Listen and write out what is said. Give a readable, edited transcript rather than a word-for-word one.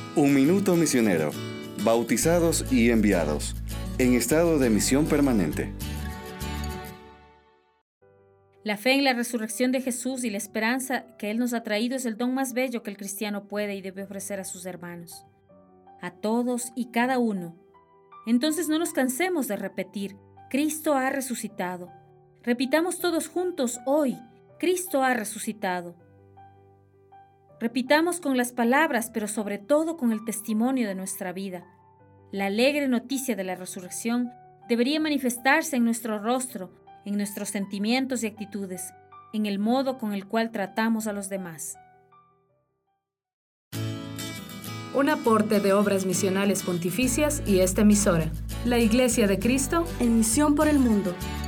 Un minuto misionero. Bautizados y enviados. En estado de misión permanente. La fe en la resurrección de Jesús y la esperanza que Él nos ha traído es el don más bello que el cristiano puede y debe ofrecer a sus hermanos. A todos y cada uno. Entonces no nos cansemos de repetir, Cristo ha resucitado. Repitamos todos juntos hoy, Cristo ha resucitado. Repitamos con las palabras, pero sobre todo con el testimonio de nuestra vida. La alegre noticia de la resurrección debería manifestarse en nuestro rostro, en nuestros sentimientos y actitudes, en el modo con el cual tratamos a los demás. Un aporte de Obras Misionales Pontificias y esta emisora, la Iglesia de Cristo en misión por el mundo.